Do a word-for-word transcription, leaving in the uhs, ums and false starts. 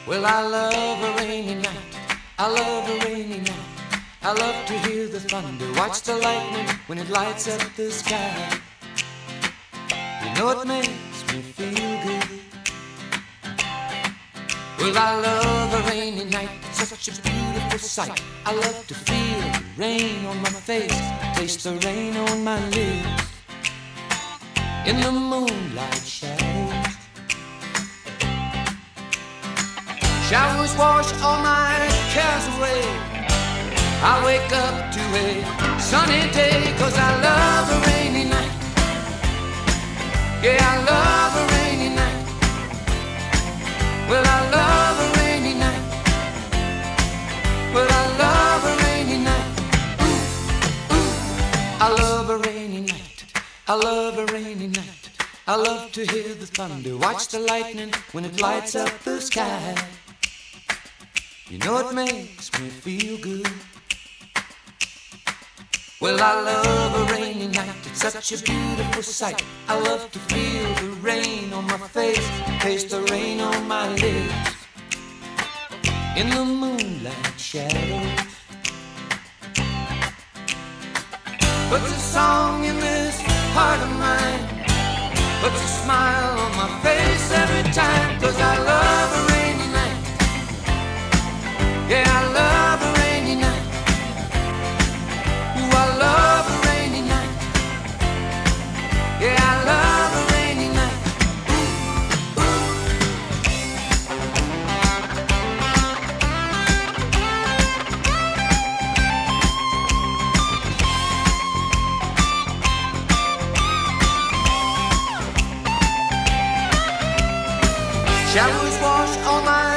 Well, I love a rainy night. I love a rainy night. I love to hear the thunder, watch the lightning when it lights up the sky. You know it makes me feel good. Well, I love a rainy night. It's such a beautiful sight. I love to feel the rain on my face, taste the rain on my lips. In the moonlight shadows, showers wash all my cares away. I wake up to a sunny day, 'cause I love a rainy night. Yeah, I love a rainy night. Well, I love a rainy night. Well, I love a rainy night. Ooh, ooh. I love a rainy night. I love a rainy night. I love to hear the thunder, watch the lightning when it lights up the sky. You know it makes me feel good. Well, I love a rainy night. It's such a beautiful sight. I love to feel the rain on my face, taste the rain on my lips. In the moonlight shadows, puts a song in this heart of mine, puts a smile on my face every time. 'Cause I love a rainy night. Yeah, I love a rainy night. Ooh, I love a rainy night. Yeah, I love a rainy night. Ooh, ooh. Showers wash all my